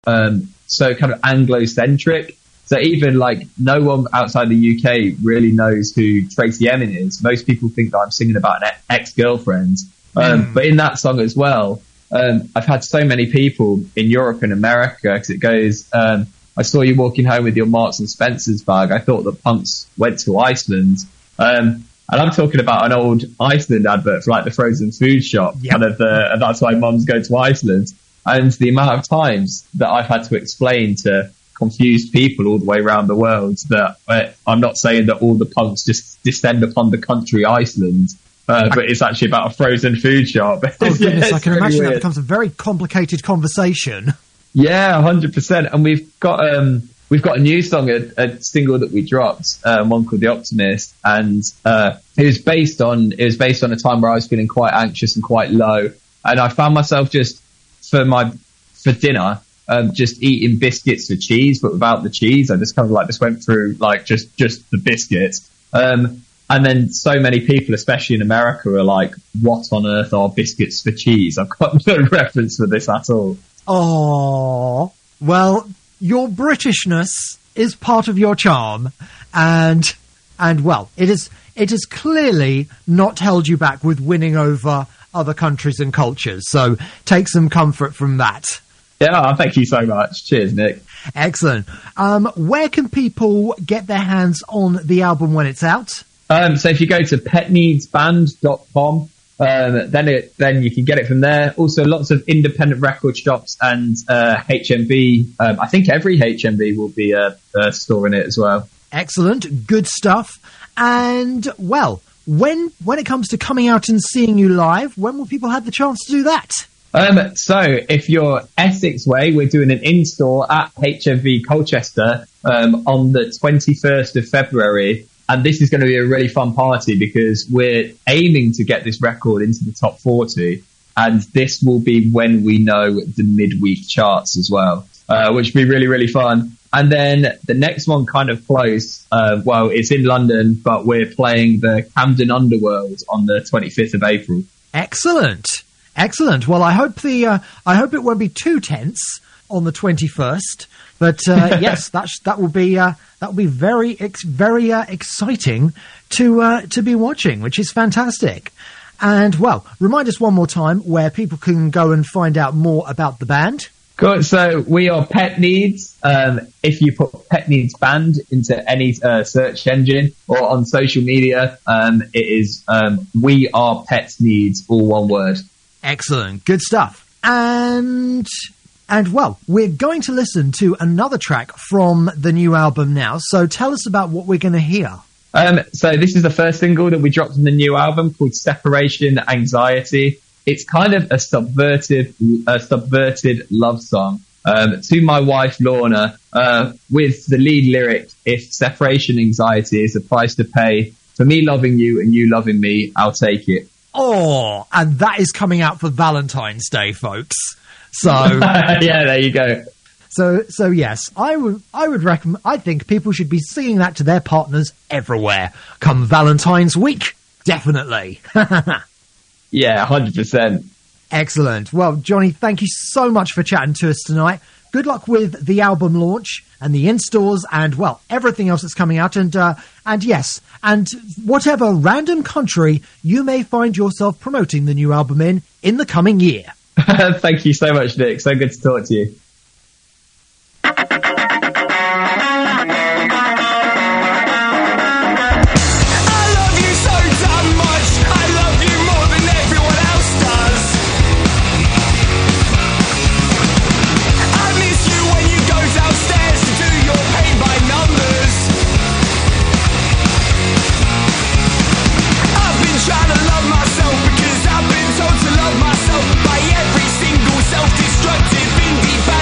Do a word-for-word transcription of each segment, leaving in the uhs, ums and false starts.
um, so kind of Anglo-centric. So even like no one outside the U K really knows who Tracy Emin is. Most people think that I'm singing about an ex-girlfriend. Um, mm. But in that song as well, um, I've had so many people in Europe and America, because it goes, um, I saw you walking home with your Marks and Spencer's bag. I thought the punks went to Iceland. Um, and I'm talking about an old Iceland advert for like the frozen food shop. Yep. Kind of the, and that's why mums go to Iceland. And the amount of times that I've had to explain to confused people all the way around the world that uh, I'm not saying that all the punks just descend upon the country Iceland, uh, but it's actually about a frozen food shop. Oh goodness, yeah, I can imagine weird. That becomes a very complicated conversation. Yeah, one hundred percent. And we've got um, we've got a new song, a, a single that we dropped, um, one called The Optimist, and uh, it was based on it was based on a time where I was feeling quite anxious and quite low, and I found myself just for my for dinner. Um, just eating biscuits for cheese, but without the cheese. I just kind of like just went through like just just the biscuits. Um, and then so many people, especially in America, are like, "What on earth are biscuits for cheese?" I've got no reference for this at all. Oh, well, your Britishness is part of your charm, and and well, it is it has clearly not held you back with winning over other countries and cultures. So take some comfort from that. Yeah, thank you so much. Cheers, Nick. Excellent. Um, where can people get their hands on the album when it's out? Um, so if you go to pet needs band dot com, um, then it then you can get it from there. Also, lots of independent record shops and uh, H M V. Um, I think every H M V will be uh, uh, storing it as well. Excellent. Good stuff. And, well, when when it comes to coming out and seeing you live, when will people have the chance to do that? Um, so if you're Essex way, we're doing an in-store at H M V Colchester um, on the twenty-first of February. And this is going to be a really fun party because we're aiming to get this record into the top forty. And this will be when we know the midweek charts as well, uh, which will be really, really fun. And then the next one kind of close. Uh, well, it's in London, but we're playing the Camden Underworld on the twenty-fifth of April. Excellent. Excellent. Well, I hope the uh, I hope it won't be too tense on the twenty-first, but uh, yes, that sh- that will be uh, that will be very ex- very uh, exciting to uh, to be watching, which is fantastic. And well, remind us one more time where people can go and find out more about the band. Cool. So we are Pet Needs. Um, if you put Pet Needs Band into any uh, search engine or on social media, um, it is um, We Are Pet Needs, all one word. Excellent. Good stuff. And, and well, we're going to listen to another track from the new album now. So tell us about what we're going to hear. Um, so this is the first single that we dropped in the new album called Separation Anxiety. It's kind of a subverted, a subverted love song um, to my wife, Lorna, uh, with the lead lyric, "If separation anxiety is the price to pay for me loving you and you loving me, I'll take it." Oh, and that is coming out for Valentine's Day, folks. So yeah, there you go. So, so yes, I would, I would recommend. I think people should be singing that to their partners everywhere. Come Valentine's week, definitely. Yeah, one hundred percent. Excellent. Well, Johnny, thank you so much for chatting to us tonight. Good luck with the album launch and the in-stores and, well, everything else that's coming out. And, uh, and yes, and whatever random country you may find yourself promoting the new album in, in the coming year. Thank you so much, Nick. So good to talk to you. Self-destructive indie band.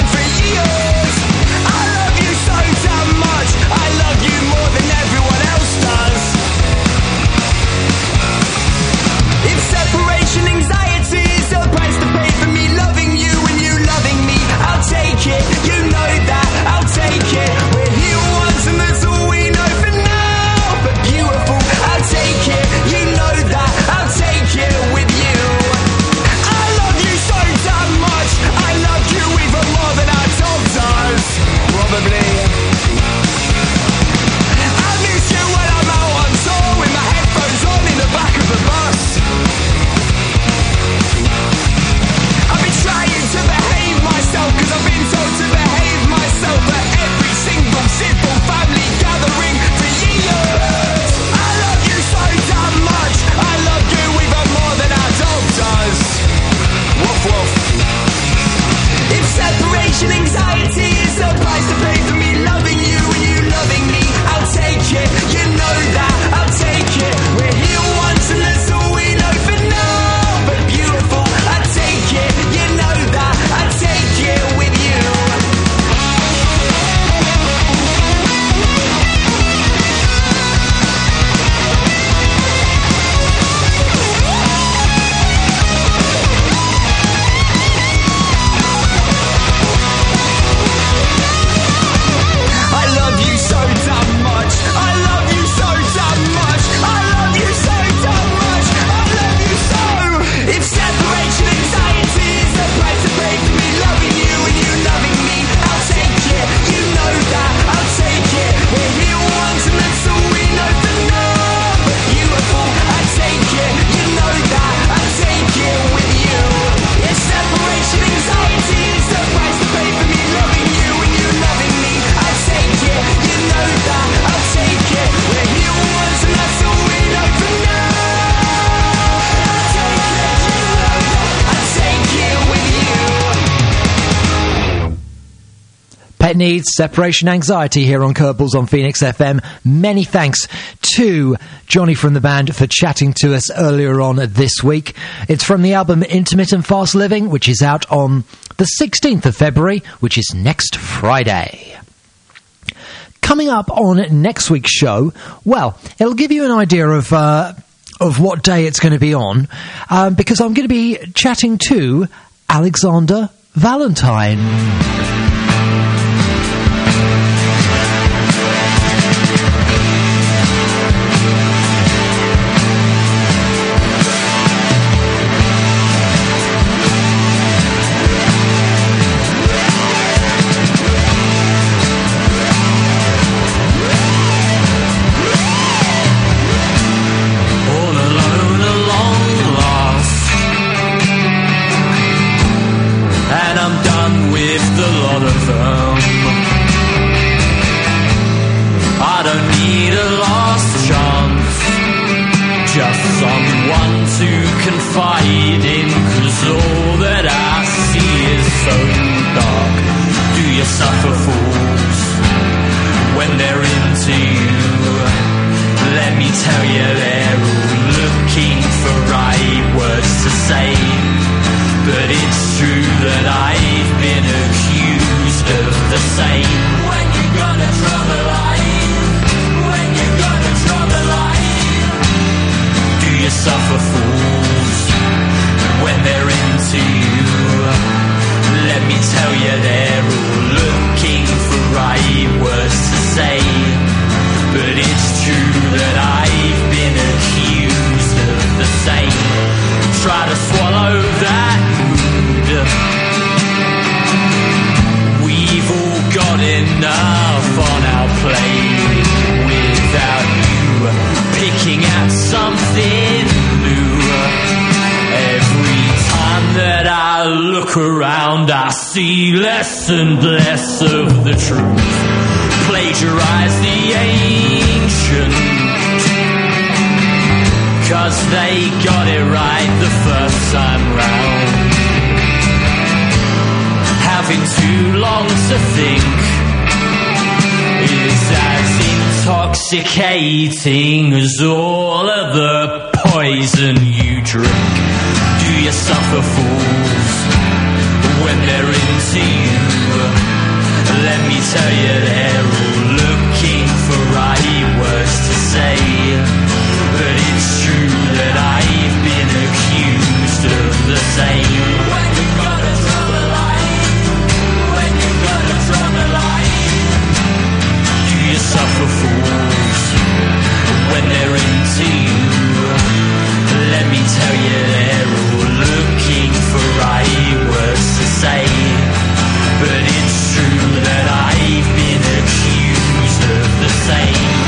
Pet Needs, Separation Anxiety here on Curveballs on Phoenix F M. Many thanks to Johnny from the band for chatting to us earlier on this week. It's from the album Intermittent Fast Living, which is out on the sixteenth of February, which is next Friday. Coming up on next week's show, well, it'll give you an idea of uh, of what day it's going to be on, um, because I'm going to be chatting to Alexander Valentine. Less and less of the truth, plagiarize the ancient, 'cause they got it right the first time round. Having too long to think is as intoxicating as all of the poison you drink. Do you suffer fools when they're into you? Let me tell you, they're all looking for right words to say. But it's true that I've been accused of the same. When you gotta draw the line, when you gotta draw the line, do you suffer fools when they're into you? Let me tell you, they're all looking for right words to say. But it's true that I've been accused of the same.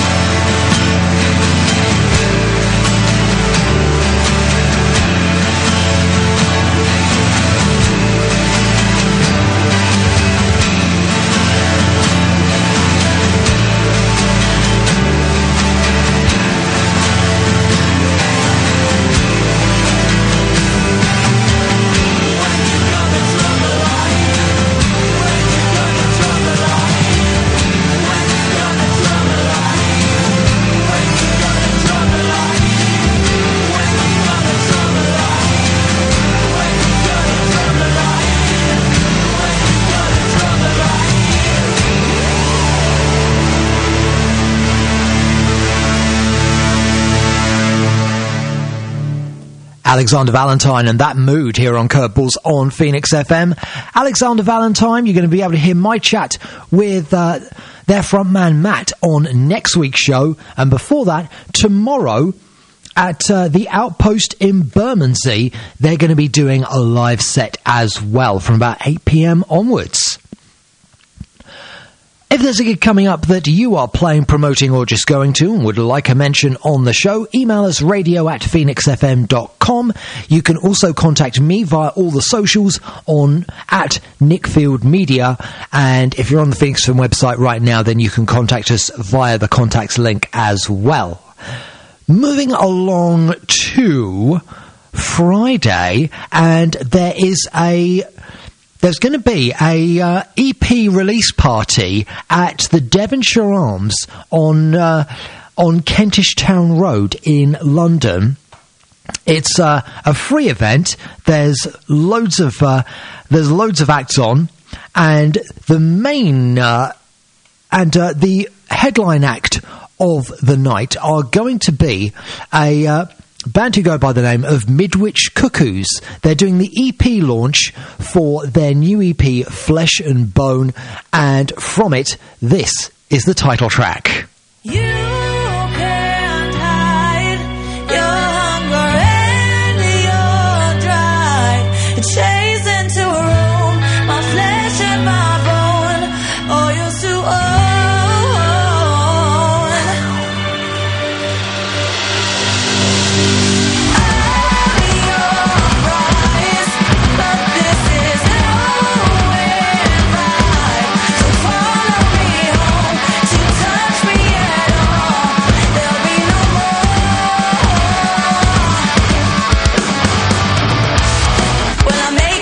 Alexander Valentine and That Mood here on Curveballs on Phoenix F M. Alexander Valentine, you're going to be able to hear my chat with uh, their frontman Matt on next week's show. And before that, tomorrow at uh, the Outpost in Bermondsey, they're going to be doing a live set as well from about eight p.m. onwards. If there's a gig coming up that you are playing, promoting, or just going to and would like a mention on the show, email us radio at phoenix f m dot com. You can also contact me via all the socials on at Nickfield Media. And if you're on the Phoenix F M website right now, then you can contact us via the contacts link as well. Moving along to Friday, and there is a there's going to be a uh, E P release party at the Devonshire Arms on uh, on Kentish Town Road in London. It's uh, a free event. There's loads of uh, there's loads of acts on, and the main uh, and uh, the headline act of the night are going to be a uh, band who go by the name of Midwich Cuckoos. They're doing the E P launch for their new E P, Flesh and Bone, and from it, this is the title track. You can't hide your hunger and your drive. Chase into a room, my flesh and my bone, all used to own. I'm your prize, but this isn't always right. So follow me home, to touch me at all. There'll be no more. When I make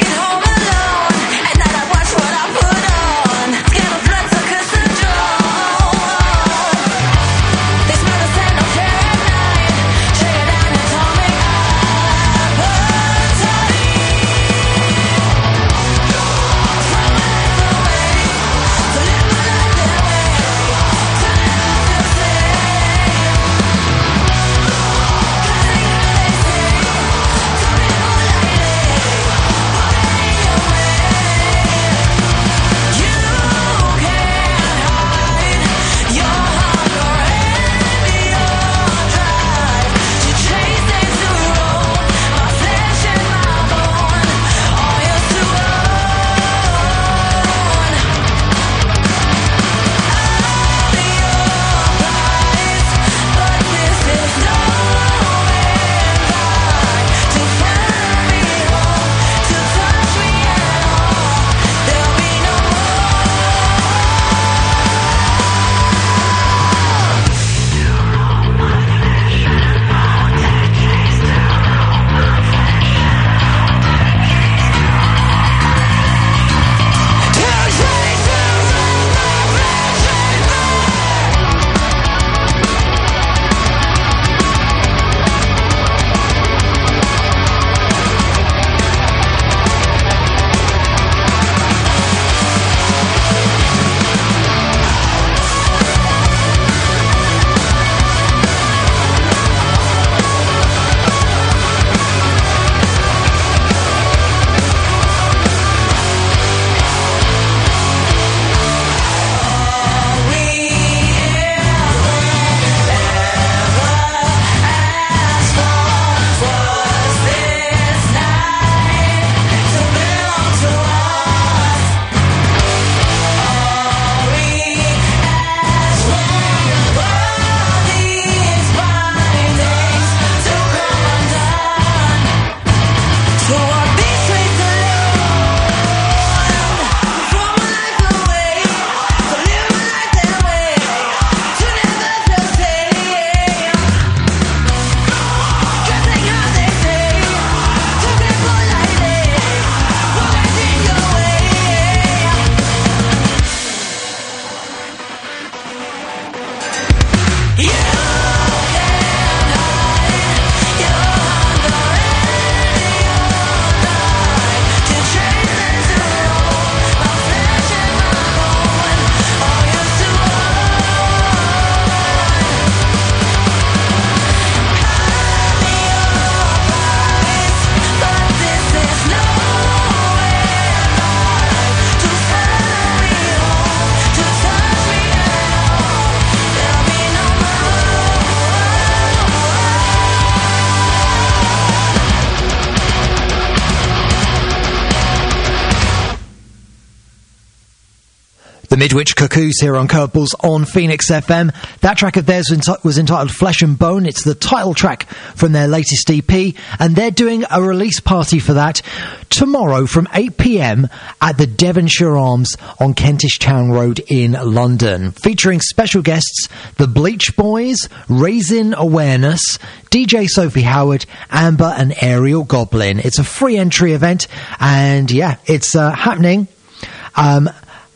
Midwich Cuckoos here on Curveballs on Phoenix F M. That track of theirs was entitled Flesh and Bone. It's the title track from their latest E P, and they're doing a release party for that tomorrow from eight p.m. at the Devonshire Arms on Kentish Town Road in London, featuring special guests the Bleach Boys, Raisin Awareness, D J Sophie Howard, Amber and Ariel Goblin. It's a free entry event, and yeah, it's uh, happening um,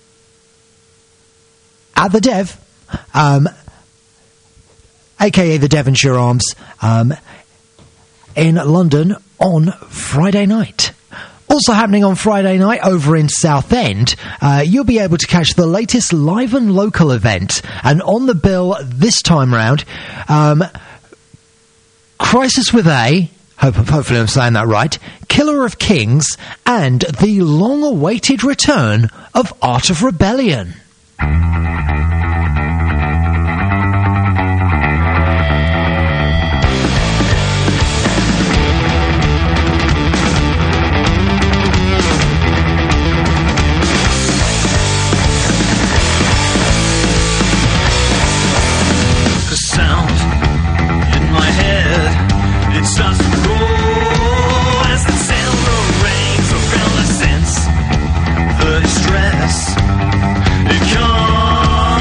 at the Dev, um, aka the Devonshire Arms, um, in London on Friday night. Also happening on Friday night over in Southend, uh, you'll be able to catch the latest live and local event, and on the bill this time round, um, Crisis with A, hope, hopefully I'm saying that right, Killer of Kings, and the long-awaited return of Art of Rebellion. Starts to roll as the silver rains around the sense, the distress, it comes.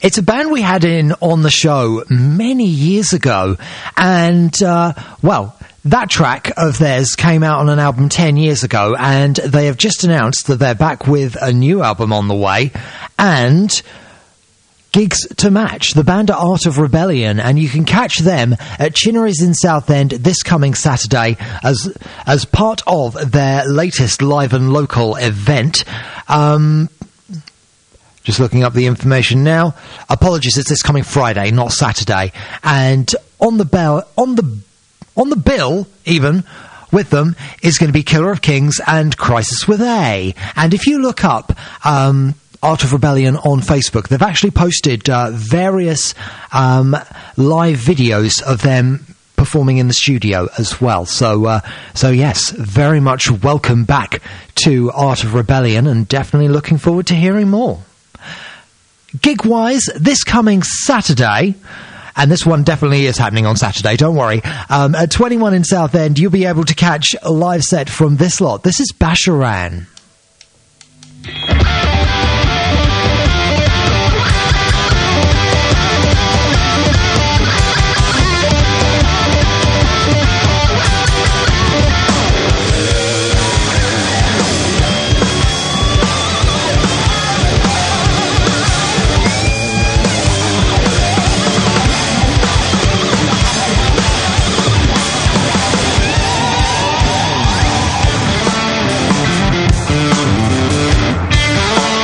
It's a band we had in on the show many years ago, and, uh, well, that track of theirs came out on an album ten years ago, and they have just announced that they're back with a new album on the way, and gigs to match. The band are Art of Rebellion, and you can catch them at Chinnery's in Southend this coming Saturday as as part of their latest live and local event. Um... Just looking up the information now. Apologies, it's this coming Friday, not Saturday. And on the bell, on the on the bill, even with them, is going to be Killer of Kings and Crisis with A. And if you look up um, Art of Rebellion on Facebook, they've actually posted uh, various um, live videos of them performing in the studio as well. So, uh, so yes, very much welcome back to Art of Rebellion, and definitely looking forward to hearing more. Gig-wise, this coming Saturday, and this one definitely is happening on Saturday, don't worry, um, at twenty-one in Southend, you'll be able to catch a live set from this lot. This is Basharan. Thank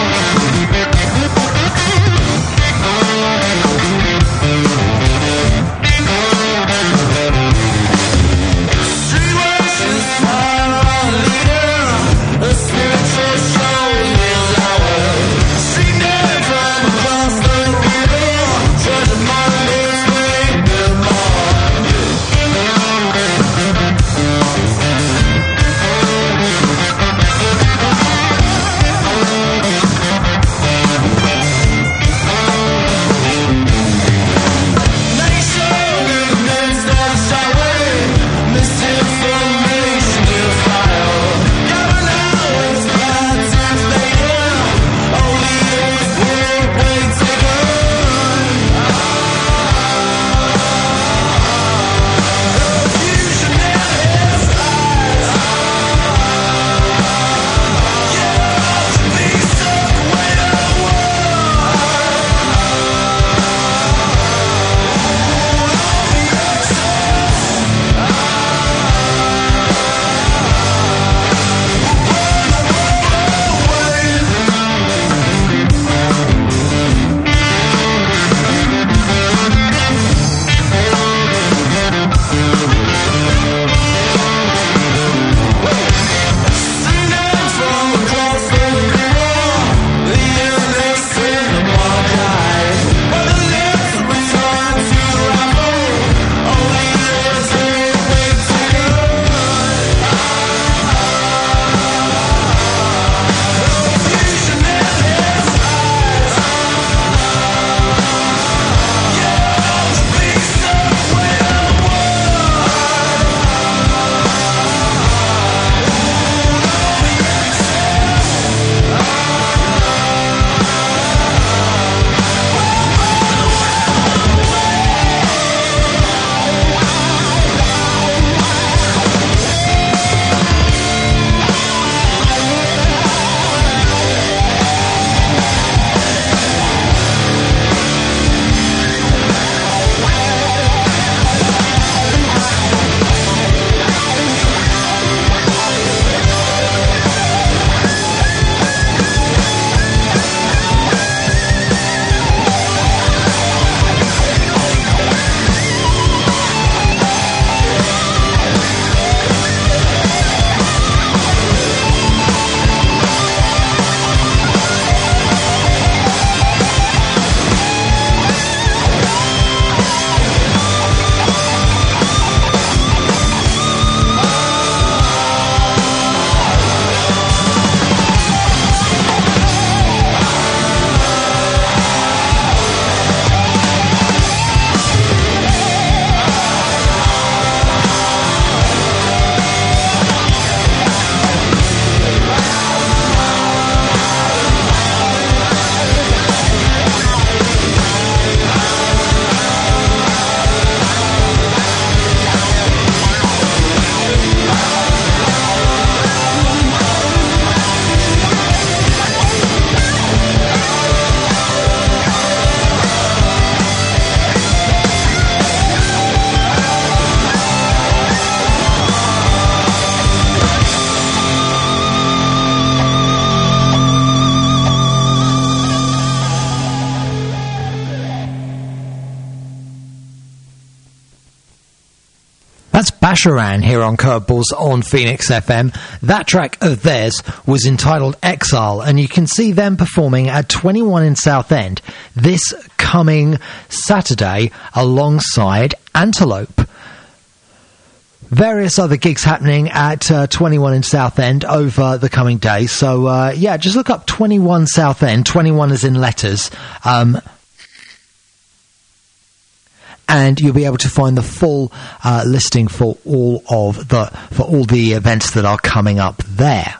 Basharan here on Curveballs on Phoenix F M. That track of theirs was entitled Exile, and you can see them performing at twenty-one in Southend this coming Saturday alongside Antelope. Various other gigs happening at uh, twenty-one in Southend over the coming days. So, uh, yeah, just look up twenty-one Southend. twenty-one is in letters. Um, and you'll be able to find the full uh, listing for all of the for all the events that are coming up there.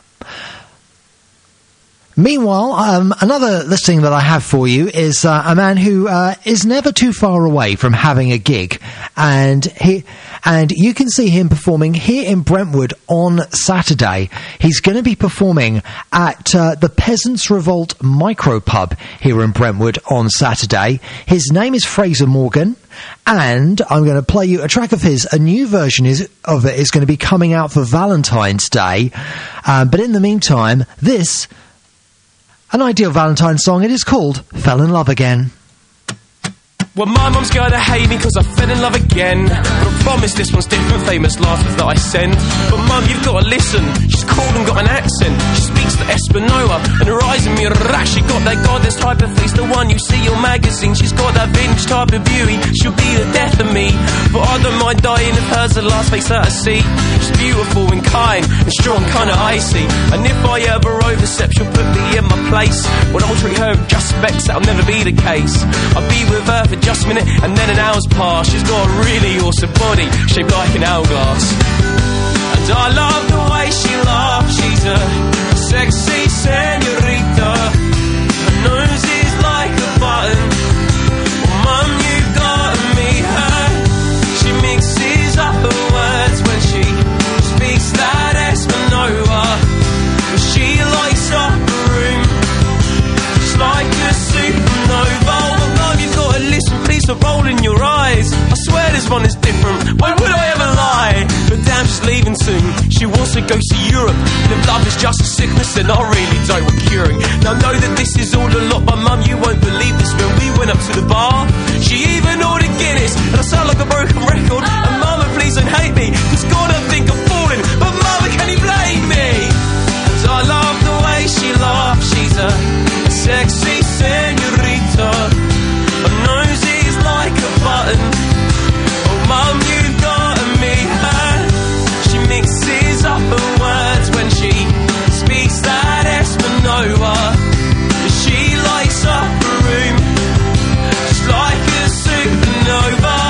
Meanwhile, um, another listing that I have for you is uh, a man who uh, is never too far away from having a gig, and he and you can see him performing here in Brentwood on Saturday. He's going to be performing at uh, the Peasants Revolt Micropub here in Brentwood on Saturday. His name is Fraser Morgan, and I'm going to play you a track of his. A new version is, of it is going to be coming out for Valentine's Day, um, but in the meantime, this. An ideal Valentine's song. It is called Fell in Love Again. Well, my mum's gonna hate me cause I fell in love again. But I promise this one's different, famous last words that I send. But mum, you've gotta listen, she's cool and got an accent. She speaks the Espanola and her eyes in me are rash. She got that goddess type of face, the one you see on magazine. She's got that vintage type of beauty, she'll be the death of me. But I don't mind dying if her's the last face that I see. She's beautiful and kind and strong, kinda icy. And if I ever overstep, she'll put me in my place. When I'll treat her with just respect, that'll never be the case. I'll be with her for just a minute and then an hour's past. She's got a really awesome body shaped like an hourglass, and I love the way she laughs. She's a sexy senorita, her nose is like a button. Well, mum, you've gotta meet her. She mixes up her words when she speaks that Espanola. She lights up the room just like a supernova. Please stop rolling your eyes. I swear this one is different. Why would I ever lie? But damn, she's leaving soon. She wants to go to Europe. And if love is just a sickness, then I really don't want curing. Now know that this is all a lot, but mum, you won't believe this. When we went up to the bar, she even ordered Guinness, and I sound like a broken record. And mama, please don't hate me, cause God, I think I'm falling. But mama, can you blame me? Cause I love the way she laughs. She's a, a sexy senorita. Her nose is like a button. Oh, mum, you've gotta meet her. She mixes up her words when she speaks that Espanola. She lights up the room just like a supernova.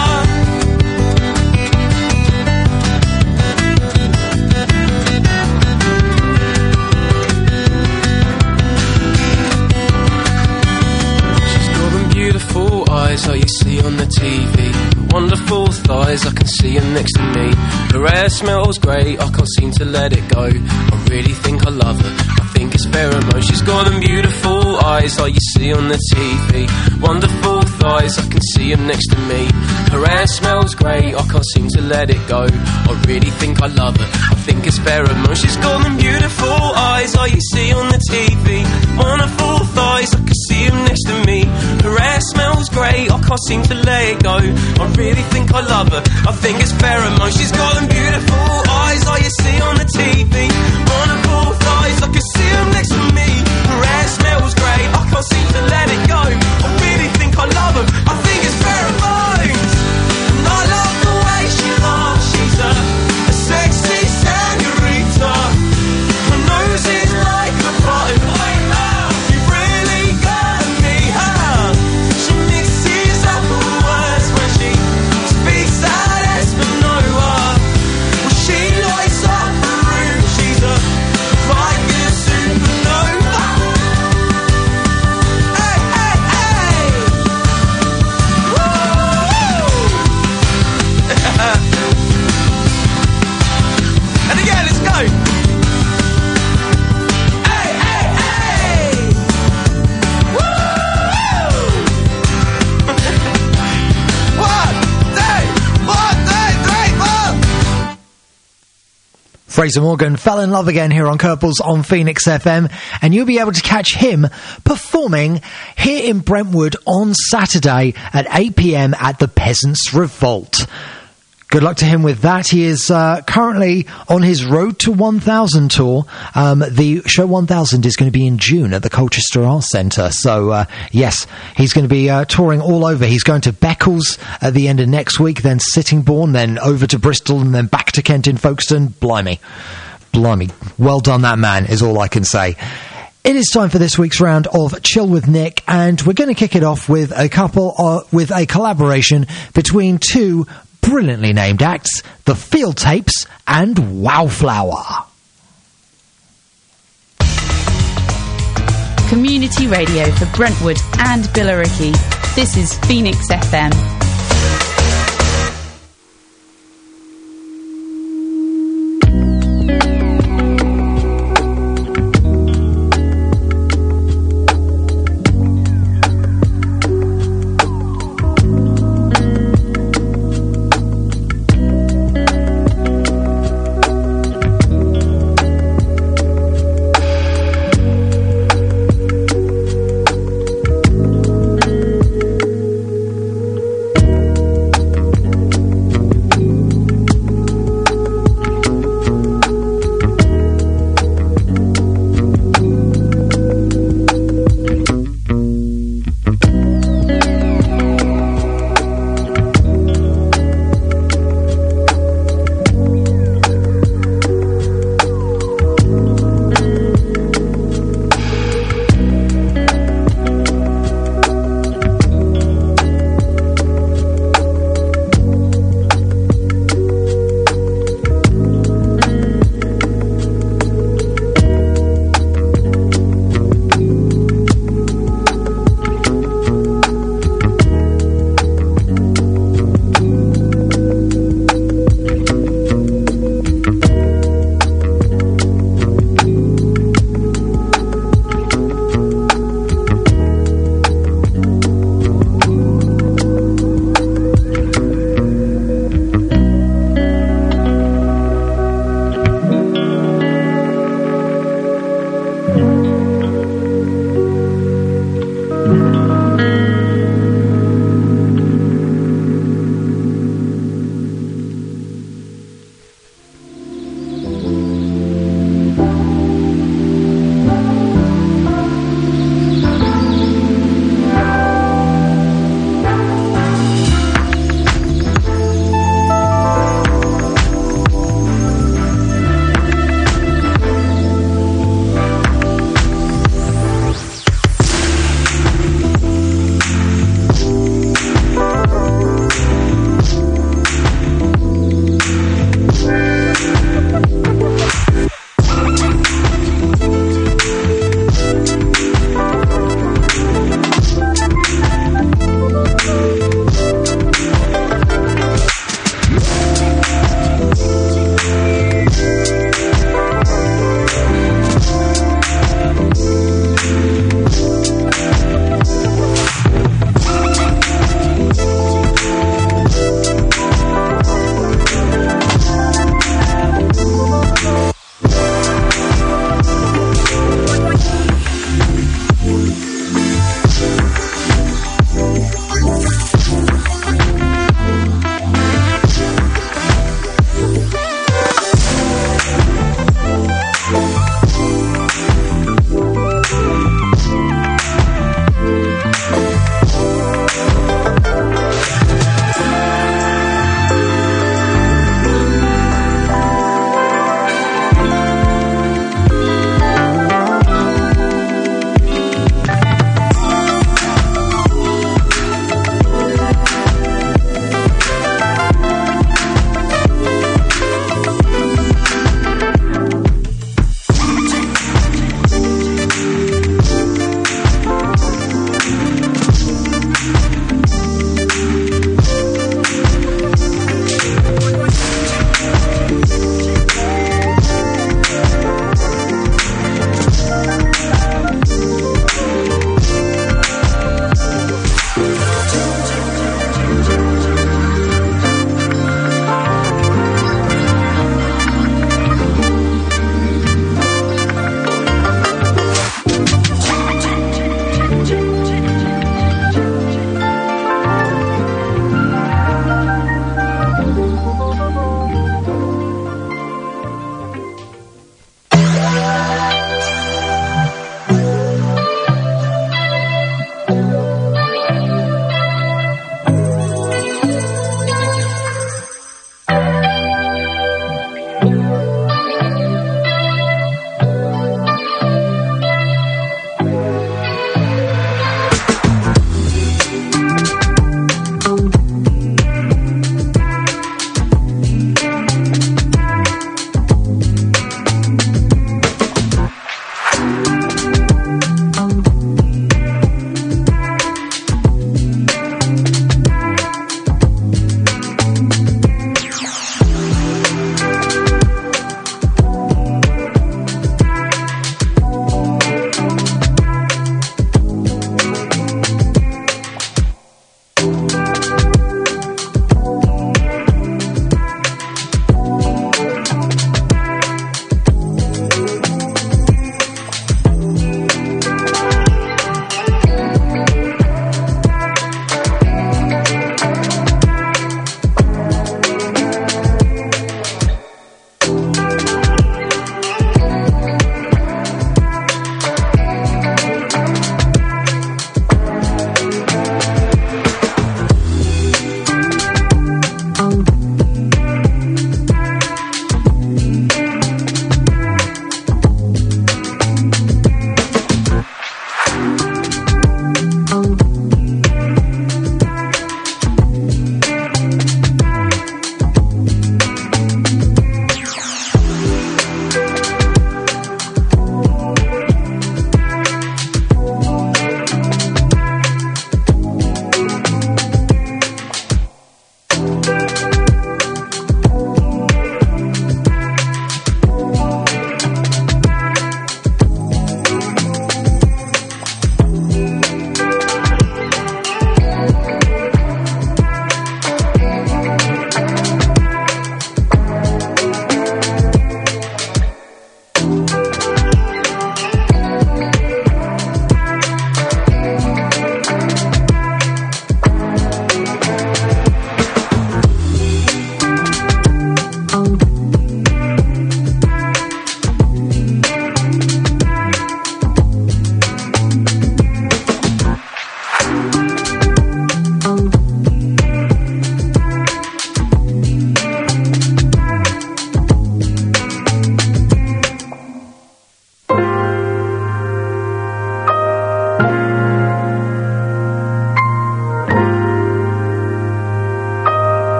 Beautiful eyes like you see on the T V. Wonderful thighs, I can see her next to me. Her hair smells great, I can't seem to let it go. I really think I love her, I think it's pheromone. She's got them beautiful eyes like you see on the T V. Wonderful thighs, I can see her next to me. Her hair smells great, I can't seem to let it go. I really think I love her, I think it's pheromone. She's got them beautiful eyes like you see on the T V. Wonderful thighs, I can see them next to me. Her hair smells great, I can't seem to let it go. I really think I love her, I think it's pheromone. She's got them beautiful eyes like you see on the T V. Wonderful thighs, I can see them next to me. Her hair smells great, I can't seem to let it go. I really think I love her, I think it's pheromones. And I love the way she laughs. She's a, a sexy senorita. Her nose is like a button. You've really got me, huh? She mixes up her words when she speaks that Espanola. Well, she lights up the room. She's a like a supernova. Hey, hey, hey! Woo! And again, let's go. Hey, hey, hey! Woo! One, two, one, two, three, four. Fraser Morgan fell in love again here on Curveballs on Phoenix F M, and you'll be able to catch him performing here in Brentwood on Saturday at eight p.m. at the Peasants Revolt. Good luck to him with that. He is uh, currently on his Road to one thousand tour. Um, the show one thousand is going to be in June at the Colchester Arts Centre. So, uh, yes, he's going to be uh, touring all over. He's going to Beccles at the end of next week, then Sittingbourne, then over to Bristol, and then back to Kent in Folkestone. Blimey. Blimey. Well done, that man, is all I can say. It is time for this week's round of Chill with Nick, and we're going to kick it off with a couple, uh, with a collaboration between two brilliantly named acts, the Field Tapes and Wowflower. Community radio for Brentwood and Billericay. This is Phoenix F M.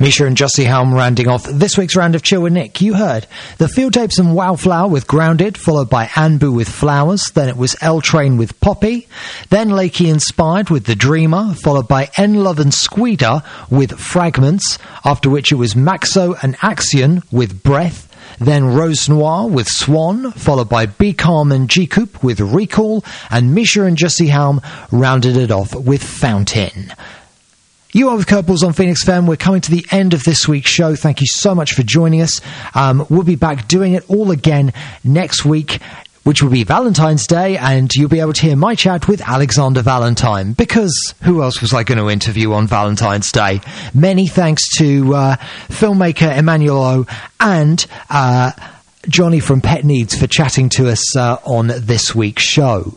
Misha and Jussie Helm rounding off this week's round of Chill with Nick. You heard the Field Tapes and Wildflower with Grounded, followed by Anbu with Flowers. Then it was L Train with Poppy. Then Lakey Inspired with The Dreamer, followed by N Love and Squeeder with Fragments, after which it was Maxo and Axion with Breath. Then Rose Noir with Swan, followed by Be Calm and G-Coop with Recall, and Misha and Jussie Helm rounded it off with Fountain. You are with Curveballs on Phoenix F M. We're coming to the end of this week's show. Thank you so much for joining us. Um, we'll be back doing it all again next week, which will be Valentine's Day, and you'll be able to hear my chat with Alexander Valentine, because who else was I going to interview on Valentine's Day? Many thanks to uh, filmmaker Emmanuel O and uh, Johnny from Pet Needs for chatting to us uh, on this week's show.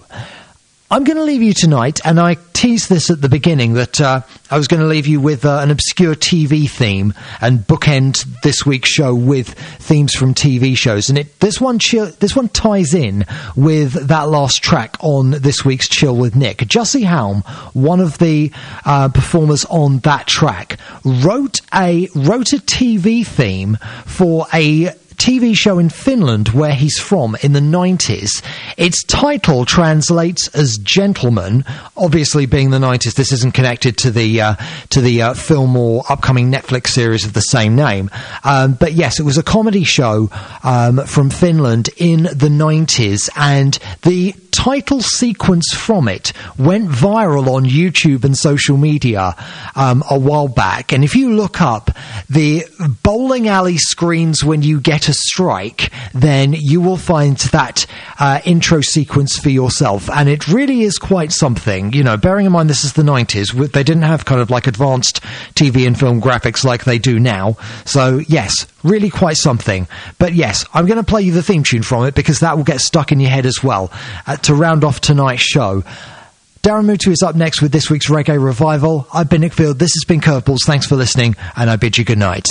I'm going to leave you tonight, and I teased this at the beginning, that uh, I was going to leave you with uh, an obscure T V theme and bookend this week's show with themes from T V shows. And it, this one chill, this one ties in with that last track on this week's Chill with Nick. Jussie Helm, one of the uh, performers on that track, wrote a wrote a T V theme for a T V show in Finland where he's from in the nineties. Its title translates as Gentleman. Obviously, being the nineties, this isn't connected to the uh, to the uh, film or upcoming Netflix series of the same name. Um, but yes, it was a comedy show um, from Finland in the nineties, and the title sequence from it went viral on YouTube and social media um, a while back. And if you look up the bowling alley screens when you get a strike, then you will find that uh, intro sequence for yourself. And it really is quite something. You know, bearing in mind this is the nineties, they didn't have kind of like advanced T V and film graphics like they do now. So yes, really quite something. But yes, I'm going to play you the theme tune from it, because that will get stuck in your head as well uh, to round off tonight's show. Darren Mutu is up next with this week's Reggae Revival. I've been Nick Field, this has been Curveballs, thanks for listening, and I bid you good night.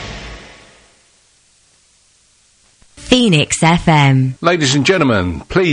Phoenix F M. Ladies and gentlemen, please